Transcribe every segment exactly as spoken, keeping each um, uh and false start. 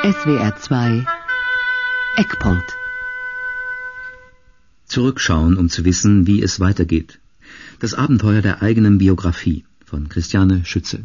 S W R zwei Eckpunkt. Zurückschauen, um zu wissen, wie es weitergeht. Das Abenteuer der eigenen Biografie von Christiane Schütze.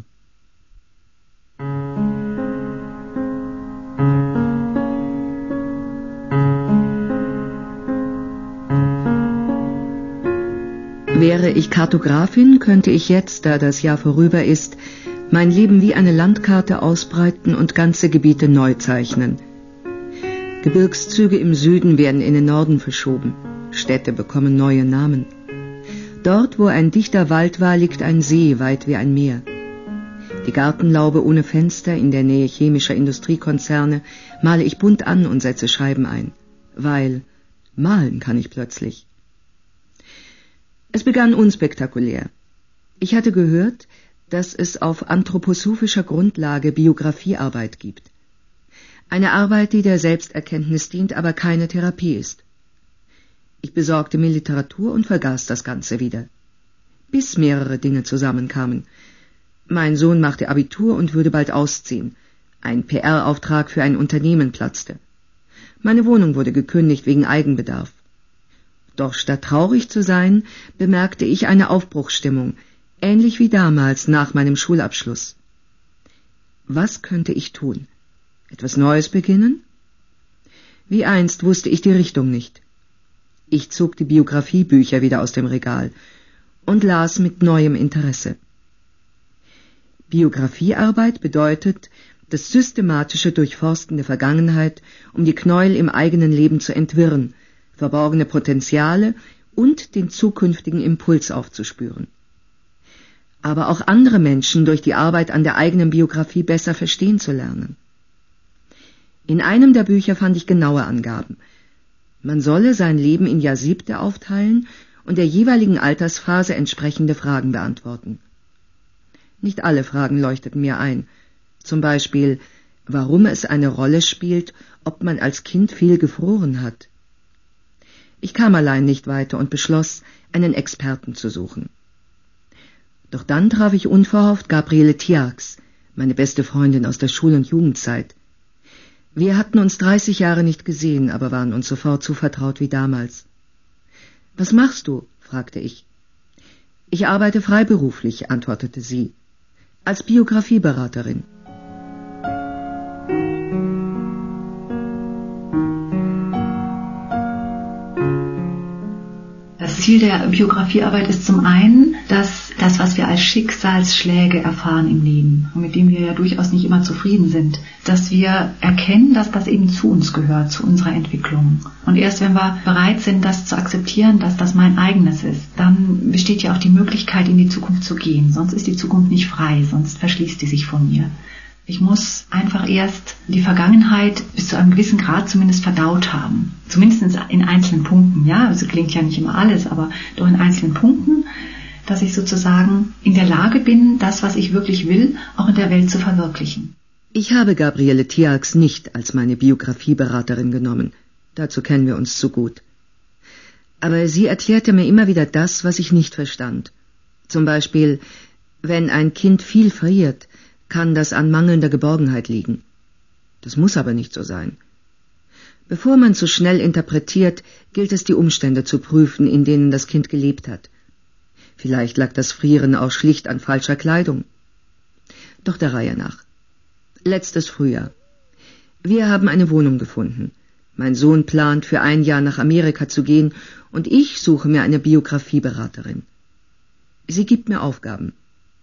Wäre ich Kartografin, könnte ich jetzt, da das Jahr vorüber ist, mein Leben wie eine Landkarte ausbreiten und ganze Gebiete neu zeichnen. Gebirgszüge im Süden werden in den Norden verschoben. Städte bekommen neue Namen. Dort, wo ein dichter Wald war, liegt ein See, weit wie ein Meer. Die Gartenlaube ohne Fenster in der Nähe chemischer Industriekonzerne male ich bunt an und setze Scheiben ein. Weil malen kann ich plötzlich. Es begann unspektakulär. Ich hatte gehört, dass es auf anthroposophischer Grundlage Biografiearbeit gibt. Eine Arbeit, die der Selbsterkenntnis dient, aber keine Therapie ist. Ich besorgte mir Literatur und vergaß das Ganze wieder. Bis mehrere Dinge zusammenkamen. Mein Sohn machte Abitur und würde bald ausziehen. Ein P R-Auftrag für ein Unternehmen platzte. Meine Wohnung wurde gekündigt wegen Eigenbedarf. Doch statt traurig zu sein, bemerkte ich eine Aufbruchsstimmung, ähnlich wie damals nach meinem Schulabschluss. Was könnte ich tun? Etwas Neues beginnen? Wie einst wusste ich die Richtung nicht. Ich zog die Biografiebücher wieder aus dem Regal und las mit neuem Interesse. Biografiearbeit bedeutet das systematische Durchforsten der Vergangenheit, um die Knäuel im eigenen Leben zu entwirren, verborgene Potenziale und den zukünftigen Impuls aufzuspüren. Aber auch andere Menschen durch die Arbeit an der eigenen Biografie besser verstehen zu lernen. In einem der Bücher fand ich genaue Angaben. Man solle sein Leben in Jahrsiebte aufteilen und der jeweiligen Altersphase entsprechende Fragen beantworten. Nicht alle Fragen leuchteten mir ein. Zum Beispiel, warum es eine Rolle spielt, ob man als Kind viel gefroren hat. Ich kam allein nicht weiter und beschloss, einen Experten zu suchen. Doch dann traf ich unverhofft Gabriele Tiax, meine beste Freundin aus der Schul- und Jugendzeit. Wir hatten uns dreißig Jahre nicht gesehen, aber waren uns sofort so vertraut wie damals. »Was machst du?« fragte ich. »Ich arbeite freiberuflich«, antwortete sie, »als Biografieberaterin.« Das Ziel der Biografiearbeit ist zum einen, dass das, was wir als Schicksalsschläge erfahren im Leben und mit dem wir ja durchaus nicht immer zufrieden sind, dass wir erkennen, dass das eben zu uns gehört, zu unserer Entwicklung. Und erst wenn wir bereit sind, das zu akzeptieren, dass das mein eigenes ist, dann besteht ja auch die Möglichkeit, in die Zukunft zu gehen. Sonst ist die Zukunft nicht frei, sonst verschließt die sich von mir. Ich muss einfach erst die Vergangenheit bis zu einem gewissen Grad zumindest verdaut haben. Zumindest in einzelnen Punkten, ja. Also klingt ja nicht immer alles, aber doch in einzelnen Punkten, dass ich sozusagen in der Lage bin, das, was ich wirklich will, auch in der Welt zu verwirklichen. Ich habe Gabriele Tiax nicht als meine Biografieberaterin genommen. Dazu kennen wir uns zu gut. Aber sie erklärte mir immer wieder das, was ich nicht verstand. Zum Beispiel, wenn ein Kind viel friert, kann das an mangelnder Geborgenheit liegen. Das muss aber nicht so sein. Bevor man zu schnell interpretiert, gilt es, die Umstände zu prüfen, in denen das Kind gelebt hat. Vielleicht lag das Frieren auch schlicht an falscher Kleidung. Doch der Reihe nach. Letztes Frühjahr. Wir haben eine Wohnung gefunden. Mein Sohn plant, für ein Jahr nach Amerika zu gehen, und ich suche mir eine Biografieberaterin. Sie gibt mir Aufgaben.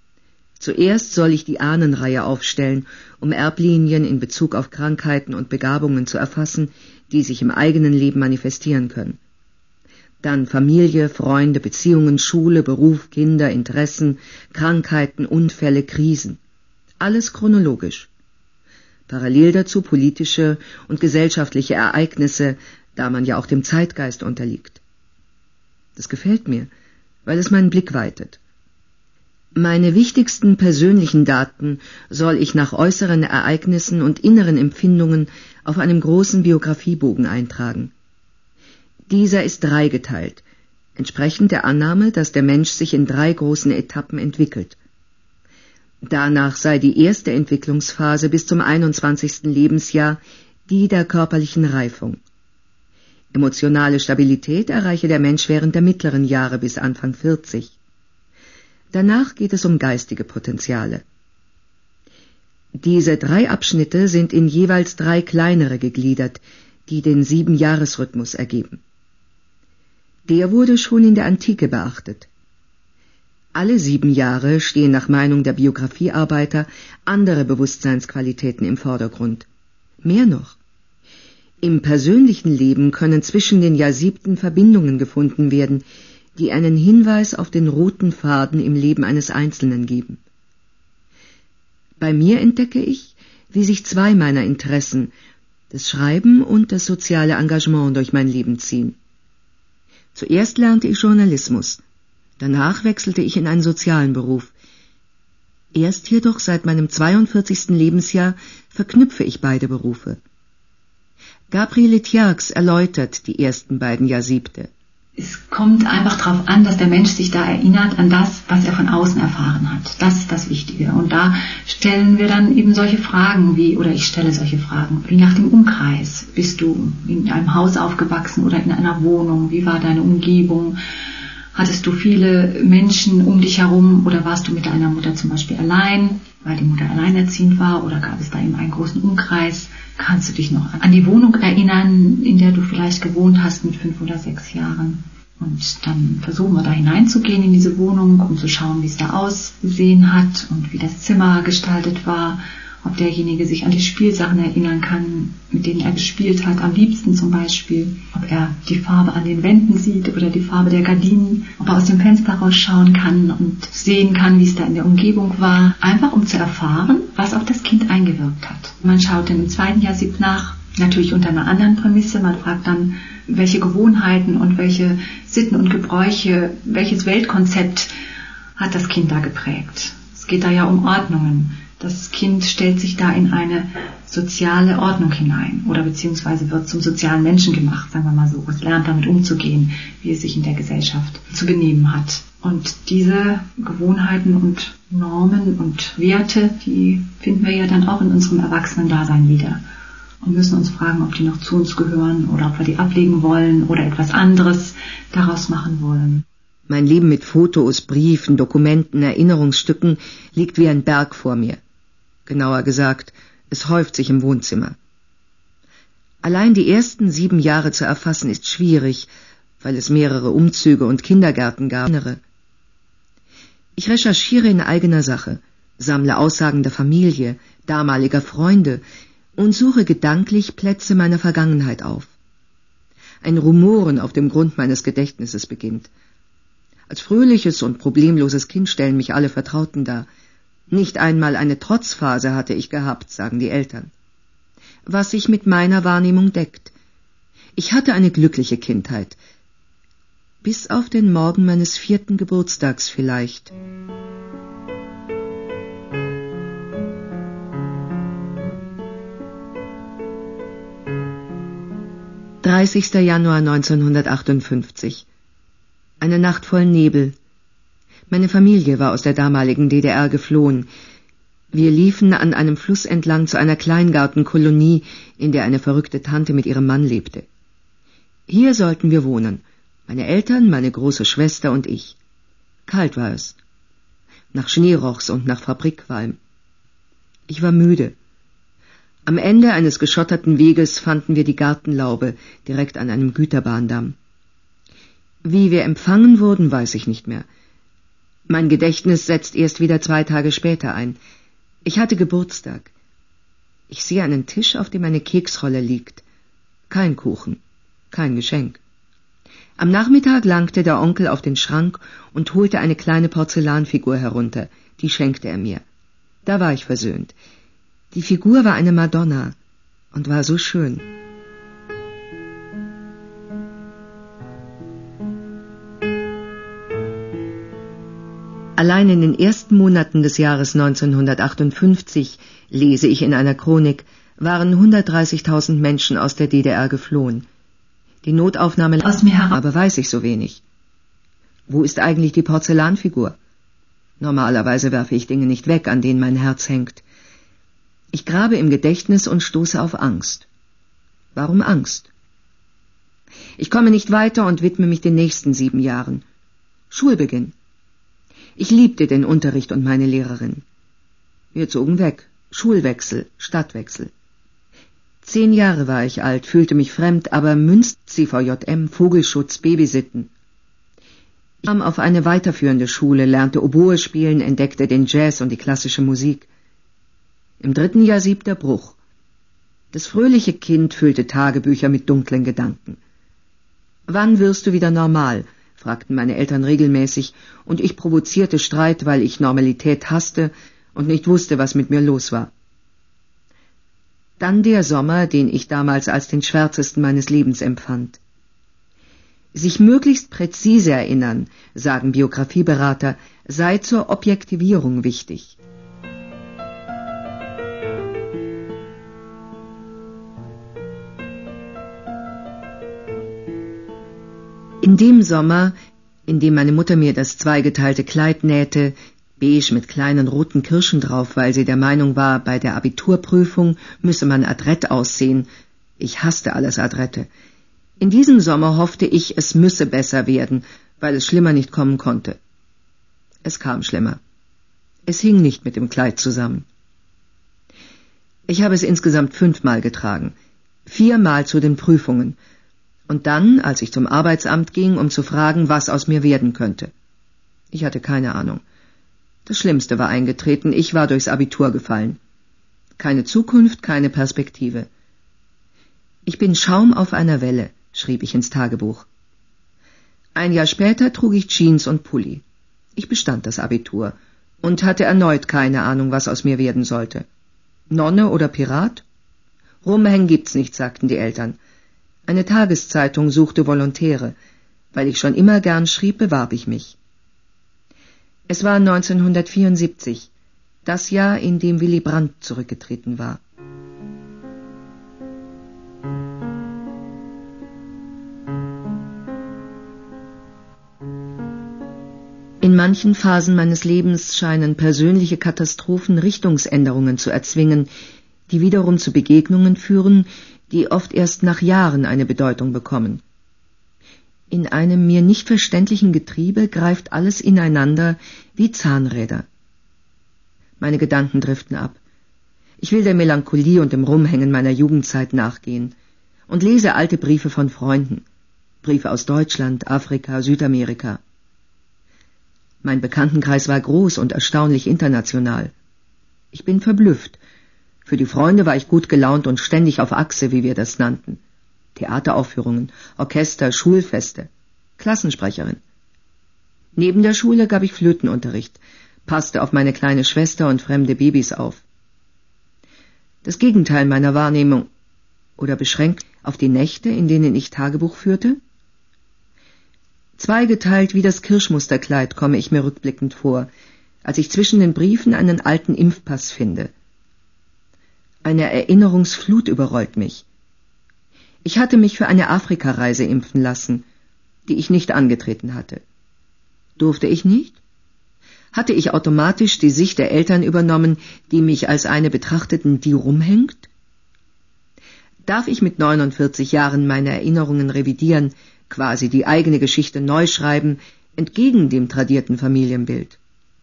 Zuerst soll ich die Ahnenreihe aufstellen, um Erblinien in Bezug auf Krankheiten und Begabungen zu erfassen, die sich im eigenen Leben manifestieren können. Dann Familie, Freunde, Beziehungen, Schule, Beruf, Kinder, Interessen, Krankheiten, Unfälle, Krisen. Alles chronologisch. Parallel dazu politische und gesellschaftliche Ereignisse, da man ja auch dem Zeitgeist unterliegt. Das gefällt mir, weil es meinen Blick weitet. Meine wichtigsten persönlichen Daten soll ich nach äußeren Ereignissen und inneren Empfindungen auf einem großen Biografiebogen eintragen. Dieser ist dreigeteilt, entsprechend der Annahme, dass der Mensch sich in drei großen Etappen entwickelt. Danach sei die erste Entwicklungsphase bis zum einundzwanzigsten Lebensjahr die der körperlichen Reifung. Emotionale Stabilität erreiche der Mensch während der mittleren Jahre bis Anfang vierzig. Danach geht es um geistige Potenziale. Diese drei Abschnitte sind in jeweils drei kleinere gegliedert, die den Sieben-Jahres-Rhythmus ergeben. Der wurde schon in der Antike beachtet. Alle sieben Jahre stehen nach Meinung der Biografiearbeiter andere Bewusstseinsqualitäten im Vordergrund. Mehr noch. Im persönlichen Leben können zwischen den Jahrsiebten Verbindungen gefunden werden, die einen Hinweis auf den roten Faden im Leben eines Einzelnen geben. Bei mir entdecke ich, wie sich zwei meiner Interessen, das Schreiben und das soziale Engagement, durch mein Leben ziehen. Zuerst lernte ich Journalismus, danach wechselte ich in einen sozialen Beruf. Erst jedoch seit meinem zweiundvierzigsten Lebensjahr verknüpfe ich beide Berufe. Gabriele Tierks erläutert die ersten beiden Jahrsiebte. Es kommt einfach darauf an, dass der Mensch sich da erinnert an das, was er von außen erfahren hat. Das ist das Wichtige. Und da stellen wir dann eben solche Fragen wie, oder ich stelle solche Fragen, wie nach dem Umkreis. Bist du in einem Haus aufgewachsen oder in einer Wohnung? Wie war deine Umgebung? Hattest du viele Menschen um dich herum oder warst du mit deiner Mutter zum Beispiel allein, weil die Mutter alleinerziehend war, oder gab es da eben einen großen Umkreis? Kannst du dich noch an die Wohnung erinnern, in der du vielleicht gewohnt hast mit fünf oder sechs Jahren? Und dann versuchen wir da hineinzugehen in diese Wohnung, um zu schauen, wie es da ausgesehen hat und wie das Zimmer gestaltet war, ob derjenige sich an die Spielsachen erinnern kann, mit denen er gespielt hat, am liebsten zum Beispiel, ob er die Farbe an den Wänden sieht oder die Farbe der Gardinen, ob er aus dem Fenster rausschauen kann und sehen kann, wie es da in der Umgebung war, einfach um zu erfahren, was auf das Kind eingewirkt hat. Man schaut dann im zweiten Jahrsieb nach, natürlich unter einer anderen Prämisse, man fragt dann, welche Gewohnheiten und welche Sitten und Gebräuche, welches Weltkonzept hat das Kind da geprägt. Es geht da ja um Ordnungen. Das Kind stellt sich da in eine soziale Ordnung hinein oder beziehungsweise wird zum sozialen Menschen gemacht, sagen wir mal so. Es lernt damit umzugehen, wie es sich in der Gesellschaft zu benehmen hat. Und diese Gewohnheiten und Normen und Werte, die finden wir ja dann auch in unserem Erwachsenen-Dasein wieder. Und müssen uns fragen, ob die noch zu uns gehören oder ob wir die ablegen wollen oder etwas anderes daraus machen wollen. Mein Leben mit Fotos, Briefen, Dokumenten, Erinnerungsstücken liegt wie ein Berg vor mir. Genauer gesagt, es häuft sich im Wohnzimmer. Allein die ersten sieben Jahre zu erfassen ist schwierig, weil es mehrere Umzüge und Kindergärten gab. Ich recherchiere in eigener Sache, sammle Aussagen der Familie, damaliger Freunde und suche gedanklich Plätze meiner Vergangenheit auf. Ein Rumoren auf dem Grund meines Gedächtnisses beginnt. Als fröhliches und problemloses Kind stellen mich alle Vertrauten dar. Nicht einmal eine Trotzphase hatte ich gehabt, sagen die Eltern. Was sich mit meiner Wahrnehmung deckt. Ich hatte eine glückliche Kindheit. Bis auf den Morgen meines vierten Geburtstags vielleicht. dreißigster Januar neunzehnhundertachtundfünfzig. Eine Nacht voll Nebel. Meine Familie war aus der damaligen D D R geflohen. Wir liefen an einem Fluss entlang zu einer Kleingartenkolonie, in der eine verrückte Tante mit ihrem Mann lebte. Hier sollten wir wohnen. Meine Eltern, meine große Schwester und ich. Kalt war es. Nach Schnee roch's und nach Fabrikqualm. Ich war müde. Am Ende eines geschotterten Weges fanden wir die Gartenlaube, direkt an einem Güterbahndamm. Wie wir empfangen wurden, weiß ich nicht mehr. Mein Gedächtnis setzt erst wieder zwei Tage später ein. Ich hatte Geburtstag. Ich sehe einen Tisch, auf dem eine Keksrolle liegt. Kein Kuchen, kein Geschenk. Am Nachmittag langte der Onkel auf den Schrank und holte eine kleine Porzellanfigur herunter. Die schenkte er mir. Da war ich versöhnt. Die Figur war eine Madonna und war so schön. Allein in den ersten Monaten des Jahres neunzehnhundertachtundfünfzig, lese ich in einer Chronik, waren hundertdreißigtausend Menschen aus der D D R geflohen. Die Notaufnahme aus mir herab, aber weiß ich so wenig. Wo ist eigentlich die Porzellanfigur? Normalerweise werfe ich Dinge nicht weg, an denen mein Herz hängt. Ich grabe im Gedächtnis und stoße auf Angst. Warum Angst? Ich komme nicht weiter und widme mich den nächsten sieben Jahren. Schulbeginn. Ich liebte den Unterricht und meine Lehrerin. Wir zogen weg. Schulwechsel, Stadtwechsel. Zehn Jahre war ich alt, fühlte mich fremd, aber Münster, C V J M, Vogelschutz, Babysitten. Ich kam auf eine weiterführende Schule, lernte Oboe spielen, entdeckte den Jazz und die klassische Musik. Im dritten Jahr sieb der Bruch. Das fröhliche Kind füllte Tagebücher mit dunklen Gedanken. »Wann wirst du wieder normal?« fragten meine Eltern regelmäßig, und ich provozierte Streit, weil ich Normalität hasste und nicht wusste, was mit mir los war. Dann der Sommer, den ich damals als den schwärzesten meines Lebens empfand. Sich möglichst präzise erinnern, sagen Biografieberater, sei zur Objektivierung wichtig. In dem Sommer, in dem meine Mutter mir das zweigeteilte Kleid nähte, beige mit kleinen roten Kirschen drauf, weil sie der Meinung war, bei der Abiturprüfung müsse man adrett aussehen. Ich hasste alles Adrette. In diesem Sommer hoffte ich, es müsse besser werden, weil es schlimmer nicht kommen konnte. Es kam schlimmer. Es hing nicht mit dem Kleid zusammen. Ich habe es insgesamt fünfmal getragen, viermal zu den Prüfungen, und dann, als ich zum Arbeitsamt ging, um zu fragen, was aus mir werden könnte. Ich hatte keine Ahnung. Das Schlimmste war eingetreten, ich war durchs Abitur gefallen. Keine Zukunft, keine Perspektive. Ich bin Schaum auf einer Welle, schrieb ich ins Tagebuch. Ein Jahr später trug ich Jeans und Pulli. Ich bestand das Abitur und hatte erneut keine Ahnung, was aus mir werden sollte. Nonne oder Pirat? Rumhängen gibt's nicht, sagten die Eltern. Eine Tageszeitung suchte Volontäre. Weil ich schon immer gern schrieb, bewarb ich mich. Es war neunzehnhundertvierundsiebzig, das Jahr, in dem Willy Brandt zurückgetreten war. In manchen Phasen meines Lebens scheinen persönliche Katastrophen Richtungsänderungen zu erzwingen, die wiederum zu Begegnungen führen, die oft erst nach Jahren eine Bedeutung bekommen. In einem mir nicht verständlichen Getriebe greift alles ineinander wie Zahnräder. Meine Gedanken driften ab. Ich will der Melancholie und dem Rumhängen meiner Jugendzeit nachgehen und lese alte Briefe von Freunden, Briefe aus Deutschland, Afrika, Südamerika. Mein Bekanntenkreis war groß und erstaunlich international. Ich bin verblüfft. Für die Freunde war ich gut gelaunt und ständig auf Achse, wie wir das nannten. Theateraufführungen, Orchester, Schulfeste, Klassensprecherin. Neben der Schule gab ich Flötenunterricht, passte auf meine kleine Schwester und fremde Babys auf. Das Gegenteil meiner Wahrnehmung oder beschränkt auf die Nächte, in denen ich Tagebuch führte? Zweigeteilt wie das Kirschmusterkleid komme ich mir rückblickend vor, als ich zwischen den Briefen einen alten Impfpass finde. Eine Erinnerungsflut überrollt mich. Ich hatte mich für eine Afrikareise impfen lassen, die ich nicht angetreten hatte. Durfte ich nicht? Hatte ich automatisch die Sicht der Eltern übernommen, die mich als eine betrachteten, die rumhängt? Darf ich mit neunundvierzig Jahren meine Erinnerungen revidieren, quasi die eigene Geschichte neu schreiben, entgegen dem tradierten Familienbild?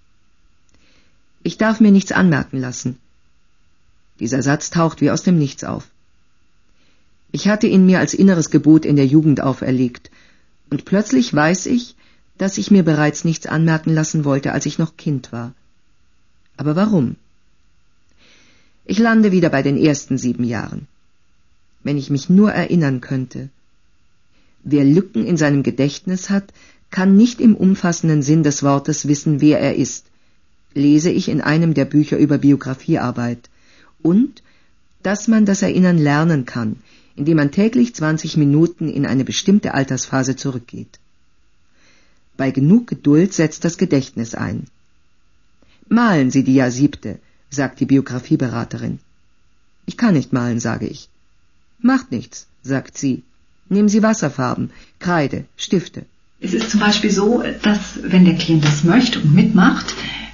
Ich darf mir nichts anmerken lassen. Dieser Satz taucht wie aus dem Nichts auf. Ich hatte ihn mir als inneres Gebot in der Jugend auferlegt, und plötzlich weiß ich, dass ich mir bereits nichts anmerken lassen wollte, als ich noch Kind war. Aber warum? Ich lande wieder bei den ersten sieben Jahren. Wenn ich mich nur erinnern könnte. Wer Lücken in seinem Gedächtnis hat, kann nicht im umfassenden Sinn des Wortes wissen, wer er ist, lese ich in einem der Bücher über Biografiearbeit. Und, dass man das Erinnern lernen kann, indem man täglich zwanzig Minuten in eine bestimmte Altersphase zurückgeht. Bei genug Geduld setzt das Gedächtnis ein. Malen Sie die Jahr siebte, sagt die Biografieberaterin. Ich kann nicht malen, sage ich. Macht nichts, sagt sie. Nehmen Sie Wasserfarben, Kreide, Stifte. Es ist zum Beispiel so, dass, wenn der Klient das möchte und mitmacht,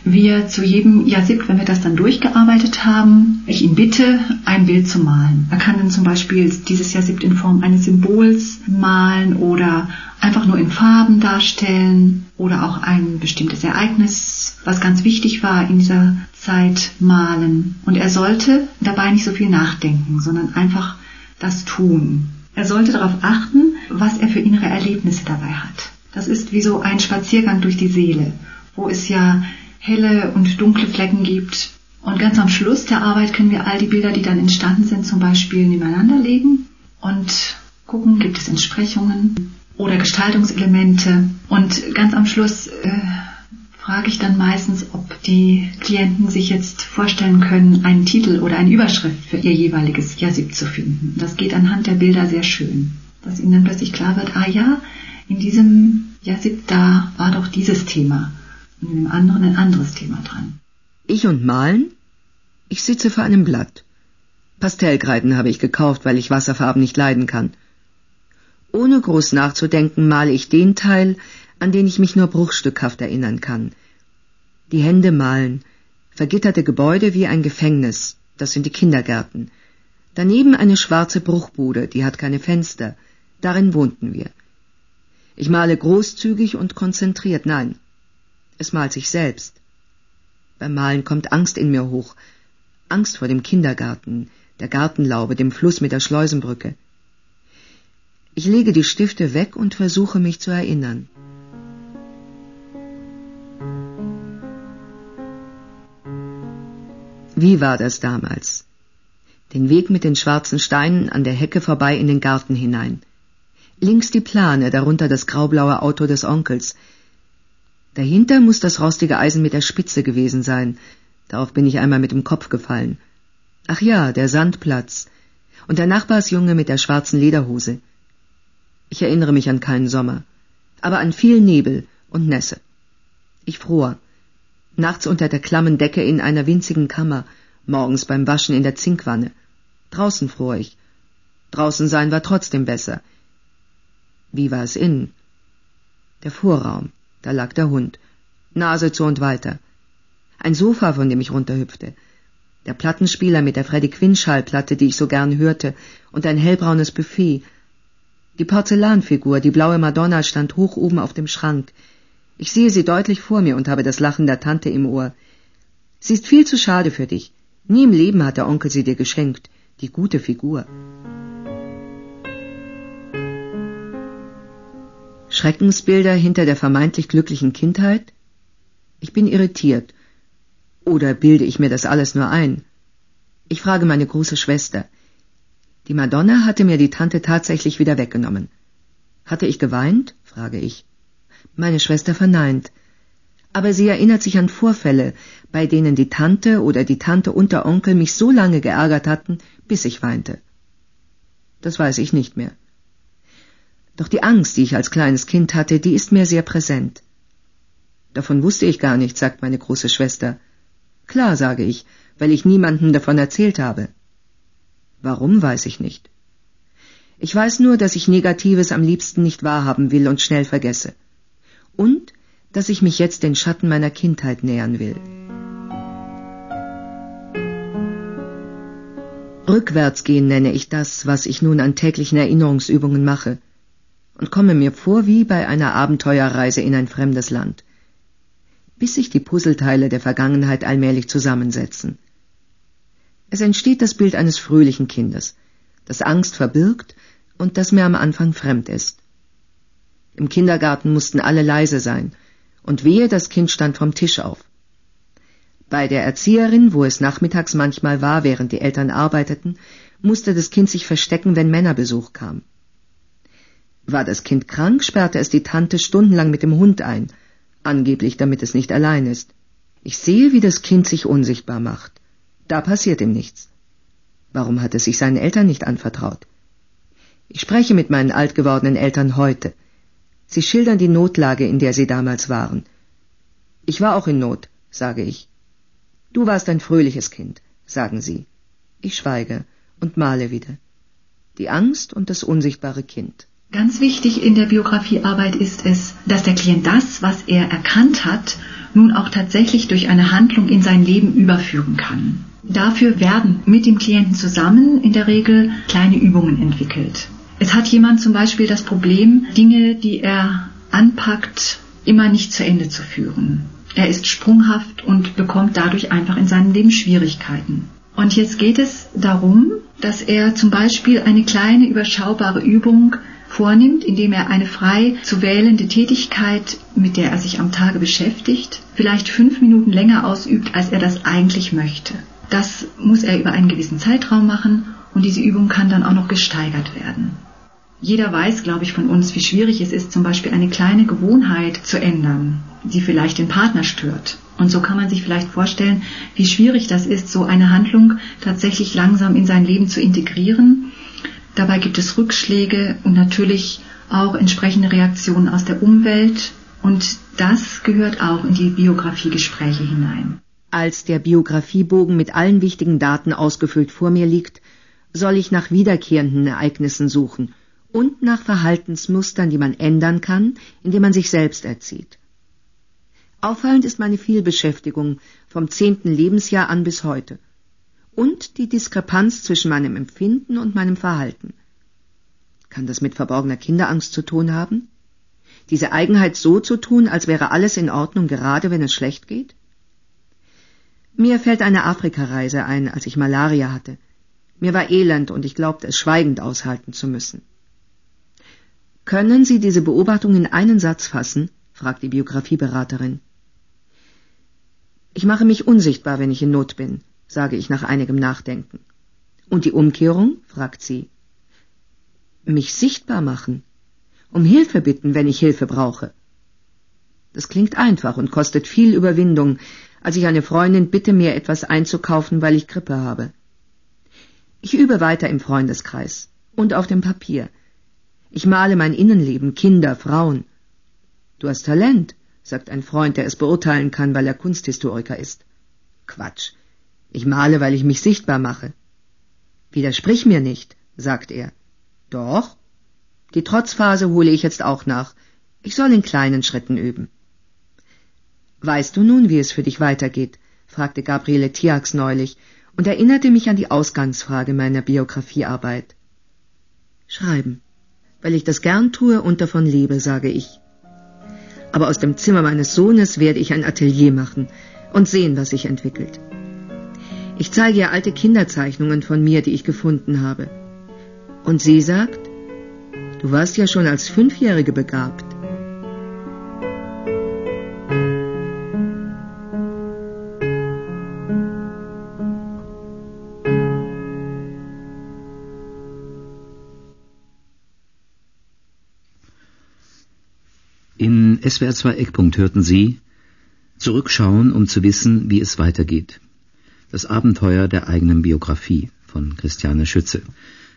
wir zu jedem Yazid, wenn wir das dann durchgearbeitet haben, ich ihn bitte, ein Bild zu malen. Er kann dann zum Beispiel dieses Yazid in Form eines Symbols malen oder einfach nur in Farben darstellen oder auch ein bestimmtes Ereignis, was ganz wichtig war in dieser Zeit, malen. Und er sollte dabei nicht so viel nachdenken, sondern einfach das tun. Er sollte darauf achten, was er für innere Erlebnisse dabei hat. Das ist wie so ein Spaziergang durch die Seele, wo es ja helle und dunkle Flecken gibt. Und ganz am Schluss der Arbeit können wir all die Bilder, die dann entstanden sind, zum Beispiel nebeneinander legen und gucken, gibt es Entsprechungen oder Gestaltungselemente. Und ganz am Schluss äh, frage ich dann meistens, ob die Klienten sich jetzt vorstellen können, einen Titel oder eine Überschrift für ihr jeweiliges Yazid zu finden. Das geht anhand der Bilder sehr schön, dass ihnen dann plötzlich klar wird, ah ja, in diesem Yazid, da war doch dieses Thema und in dem anderen ein anderes Thema dran. Ich und Malen? Ich sitze vor einem Blatt. Pastellkreiden habe ich gekauft, weil ich Wasserfarben nicht leiden kann. Ohne groß nachzudenken male ich den Teil, an den ich mich nur bruchstückhaft erinnern kann. Die Hände malen, vergitterte Gebäude wie ein Gefängnis, das sind die Kindergärten. Daneben eine schwarze Bruchbude, die hat keine Fenster, darin wohnten wir. Ich male großzügig und konzentriert, nein, es malt sich selbst. Beim Malen kommt Angst in mir hoch, Angst vor dem Kindergarten, der Gartenlaube, dem Fluss mit der Schleusenbrücke. Ich lege die Stifte weg und versuche mich zu erinnern. Wie war das damals? Den Weg mit den schwarzen Steinen an der Hecke vorbei in den Garten hinein. Links die Plane, darunter das graublaue Auto des Onkels. Dahinter muss das rostige Eisen mit der Spitze gewesen sein. Darauf bin ich einmal mit dem Kopf gefallen. Ach ja, der Sandplatz. Und der Nachbarsjunge mit der schwarzen Lederhose. Ich erinnere mich an keinen Sommer, aber an viel Nebel und Nässe. Ich fror. Nachts unter der klammen Decke in einer winzigen Kammer, morgens beim Waschen in der Zinkwanne. Draußen fror ich. Draußen sein war trotzdem besser. Wie war es innen? Der Vorraum, da lag der Hund. Nase zu und weiter. Ein Sofa, von dem ich runterhüpfte. Der Plattenspieler mit der Freddie Quinn Schallplatte, die ich so gern hörte, und ein hellbraunes Buffet. Die Porzellanfigur, die blaue Madonna, stand hoch oben auf dem Schrank. Ich sehe sie deutlich vor mir und habe das Lachen der Tante im Ohr. Sie ist viel zu schade für dich. Nie im Leben hat der Onkel sie dir geschenkt. Die gute Figur. Schreckensbilder hinter der vermeintlich glücklichen Kindheit? Ich bin irritiert. Oder bilde ich mir das alles nur ein? Ich frage meine große Schwester. Die Madonna hatte mir die Tante tatsächlich wieder weggenommen. Hatte ich geweint? Frage ich. Meine Schwester verneint. Aber sie erinnert sich an Vorfälle, bei denen die Tante oder die Tante und der Onkel mich so lange geärgert hatten, bis ich weinte. Das weiß ich nicht mehr. Doch die Angst, die ich als kleines Kind hatte, die ist mir sehr präsent. Davon wusste ich gar nichts, sagt meine große Schwester. Klar, sage ich, weil ich niemandem davon erzählt habe. Warum, weiß ich nicht. Ich weiß nur, dass ich Negatives am liebsten nicht wahrhaben will und schnell vergesse. Und dass ich mich jetzt den Schatten meiner Kindheit nähern will. Rückwärtsgehen nenne ich das, was ich nun an täglichen Erinnerungsübungen mache, und komme mir vor wie bei einer Abenteuerreise in ein fremdes Land, bis sich die Puzzleteile der Vergangenheit allmählich zusammensetzen. Es entsteht das Bild eines fröhlichen Kindes, das Angst verbirgt und das mir am Anfang fremd ist. Im Kindergarten mussten alle leise sein, und wehe, das Kind stand vom Tisch auf. Bei der Erzieherin, wo es nachmittags manchmal war, während die Eltern arbeiteten, musste das Kind sich verstecken, wenn Männerbesuch kam. War das Kind krank, sperrte es die Tante stundenlang mit dem Hund ein, angeblich damit es nicht allein ist. Ich sehe, wie das Kind sich unsichtbar macht. Da passiert ihm nichts. Warum hat es sich seinen Eltern nicht anvertraut? Ich spreche mit meinen alt gewordenen Eltern heute. Sie schildern die Notlage, in der sie damals waren. Ich war auch in Not, sage ich. Du warst ein fröhliches Kind, sagen sie. Ich schweige und male wieder. Die Angst und das unsichtbare Kind. Ganz wichtig in der Biografiearbeit ist es, dass der Klient das, was er erkannt hat, nun auch tatsächlich durch eine Handlung in sein Leben überführen kann. Dafür werden mit dem Klienten zusammen in der Regel kleine Übungen entwickelt. Es hat jemand zum Beispiel das Problem, Dinge, die er anpackt, immer nicht zu Ende zu führen. Er ist sprunghaft und bekommt dadurch einfach in seinem Leben Schwierigkeiten. Und jetzt geht es darum, dass er zum Beispiel eine kleine überschaubare Übung vornimmt, indem er eine frei zu wählende Tätigkeit, mit der er sich am Tage beschäftigt, vielleicht fünf Minuten länger ausübt, als er das eigentlich möchte. Das muss er über einen gewissen Zeitraum machen und diese Übung kann dann auch noch gesteigert werden. Jeder weiß, glaube ich, von uns, wie schwierig es ist, zum Beispiel eine kleine Gewohnheit zu ändern, die vielleicht den Partner stört. Und so kann man sich vielleicht vorstellen, wie schwierig das ist, so eine Handlung tatsächlich langsam in sein Leben zu integrieren. Dabei gibt es Rückschläge und natürlich auch entsprechende Reaktionen aus der Umwelt. Und das gehört auch in die Biografiegespräche hinein. Als der Biografiebogen mit allen wichtigen Daten ausgefüllt vor mir liegt, soll ich nach wiederkehrenden Ereignissen suchen und nach Verhaltensmustern, die man ändern kann, indem man sich selbst erzieht. Auffallend ist meine Vielbeschäftigung vom zehnten Lebensjahr an bis heute und die Diskrepanz zwischen meinem Empfinden und meinem Verhalten. Kann das mit verborgener Kinderangst zu tun haben? Diese Eigenheit so zu tun, als wäre alles in Ordnung, gerade wenn es schlecht geht? Mir fällt eine Afrikareise ein, als ich Malaria hatte. Mir war elend und ich glaubte, es schweigend aushalten zu müssen. Können Sie diese Beobachtung in einen Satz fassen? Fragt die Biografieberaterin. Ich mache mich unsichtbar, wenn ich in Not bin, sage ich nach einigem Nachdenken. Und die Umkehrung? Fragt sie. Mich sichtbar machen, um Hilfe bitten, wenn ich Hilfe brauche. Das klingt einfach und kostet viel Überwindung, als ich eine Freundin bitte, mir etwas einzukaufen, weil ich Grippe habe. Ich übe weiter im Freundeskreis und auf dem Papier. Ich male mein Innenleben, Kinder, Frauen. Du hast Talent, sagt ein Freund, der es beurteilen kann, weil er Kunsthistoriker ist. Quatsch. Ich male, weil ich mich sichtbar mache. Widersprich mir nicht, sagt er. Doch. Die Trotzphase hole ich jetzt auch nach. Ich soll in kleinen Schritten üben. Weißt du nun, wie es für dich weitergeht? Fragte Gabriele Thiax neulich und erinnerte mich an die Ausgangsfrage meiner Biografiearbeit. Schreiben, weil ich das gern tue und davon lebe, sage ich. Aber aus dem Zimmer meines Sohnes werde ich ein Atelier machen und sehen, was sich entwickelt. Ich zeige ihr alte Kinderzeichnungen von mir, die ich gefunden habe. Und sie sagt, du warst ja schon als Fünfjährige begabt. In S W R zwei Eckpunkt hörten Sie Zurückschauen, um zu wissen, wie es weitergeht. Das Abenteuer der eigenen Biografie von Christiane Schütze.